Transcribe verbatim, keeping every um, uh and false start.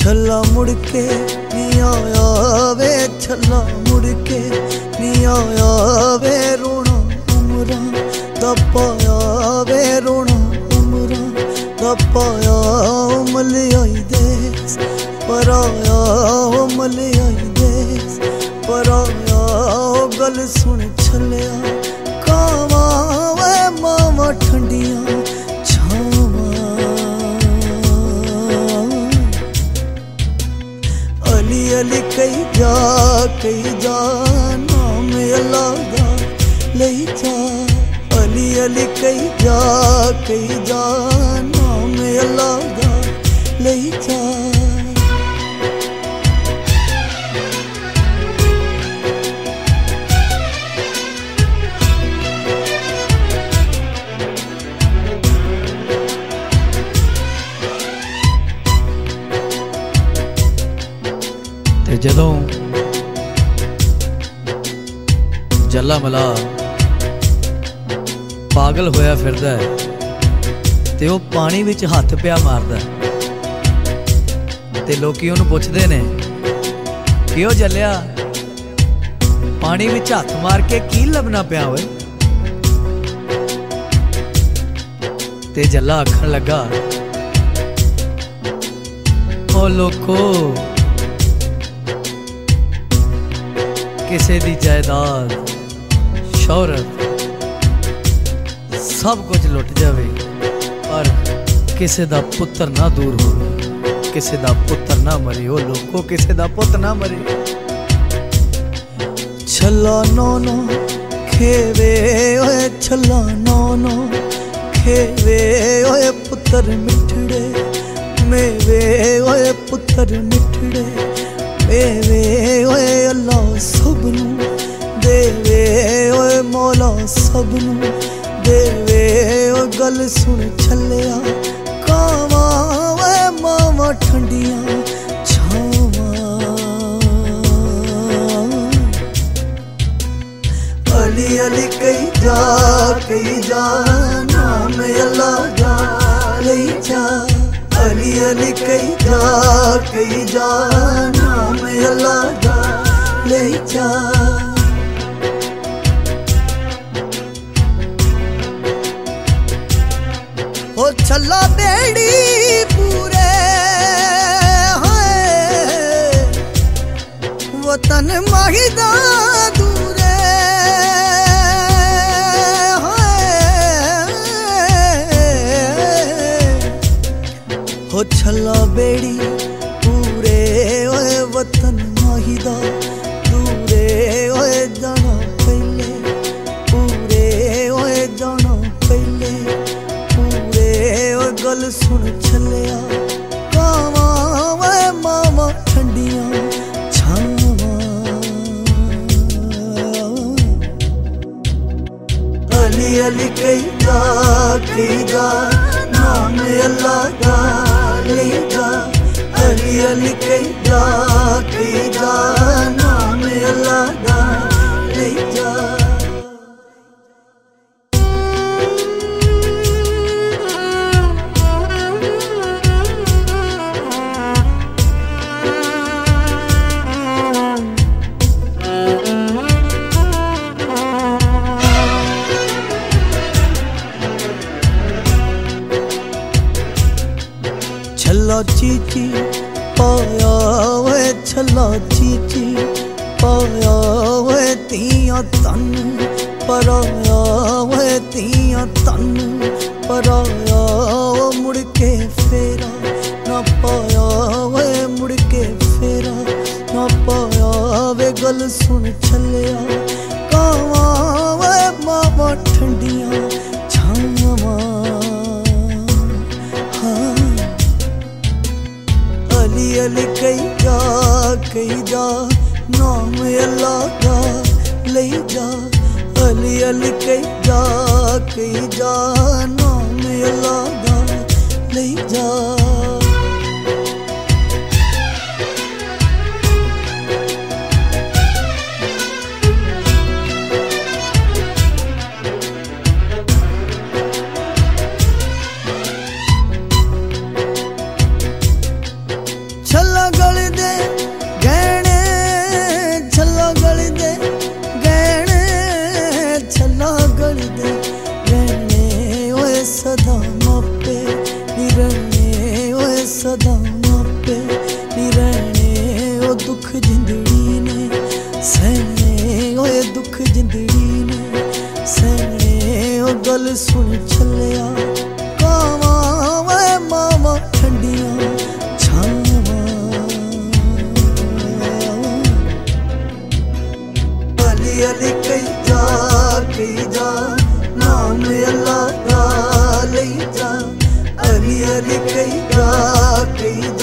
छला मुड़ के नहीं आया वे, छला मुड़ के नहीं आया वे, रोना उमरा दा पाया वे, रोना उमरा दा पाया। ओ मलयाई देस पर आया, ओ मलयाई देस पर आया। ओ गल सुन छलिया कावा वे, मावा ठंडिया छावा। अली अली कई जा कई जा, नाम अल्लाह दा लई जा। अली अली कई जा कई जा, नाम अल्लाह दा लई जा। ते जदों जल्ला मला पागल होया फिरदा है ते वो पानी विच हथ पिया मारदा ते लोकी उहनूं पुछदे ने कि ओ जल्लिया पानी विच हथ मार के की लभना पिया होए। ते जल्ला आखण लगा, ओ लोको किसे दी जायदाद शौहरत सब कुछ लुट जावे पर किसे दा पुत्र ना दूर हो, किसे दा पुत्र ना मरे। ओ लोको किसे दा पुत्र ना मरे। छला नौनो खेवे ओए, छला नौनो खेवे ओए, पुत्र मिठड़े मेवे ओए, पुत्र मिठड़े मेवे ओए। अल्लाह सबनू देवे ओए, मौला सबनू देवे। ओ गल सुन छलिया कावा वे, मावा ठंडिया छावा। अली अली कई जा कई जा, नाम अल्लाह दा लई जा। अली अली कई जा कई जा, नाम अल्लाह दा लई जा। ओ छला बेड़ी पूरे है, वतन माहिदा दूरे हो। छला बेड़ी पूरे ओए, वतन माहिदा दूरे ओए। जाना पहले पूरे ओए, जाना पहले पूरे ओए। गल सुन छलिया कावा वे, मावा ठंडिया छावा। अली अली कई जा कई जा, नाम अल्लाह दा लई जा। अली अली कई जा कई जा, नाम अल्लाह दा लई जा। छला चीची पाया वे, छला चीची पाया वे। तियां तन पर आया वे, तियां तन पर आया। ओ मुड़ के फेरा ना पाया वे, मुड़ के फेरा ना पाया वे। गल सुन छलिया कावा वे, मावा ठंडिया छावा। अली अली कई जा कई जा, नाम अल्लाह दा लई जा। अली अली कई जा कई जा, नाम अल्लाह दा लई जा। छला सदा मापे नी रहने ओ दुख जिंदड़ी ने सहने ओए दुख जिंदड़ी ने सहने ओ गल सुन चलिया कावा वे मावा ठंडियां छावा अली अली कई जा कई जा नाम अल्लाह दा लई जा अली अली कई जा कई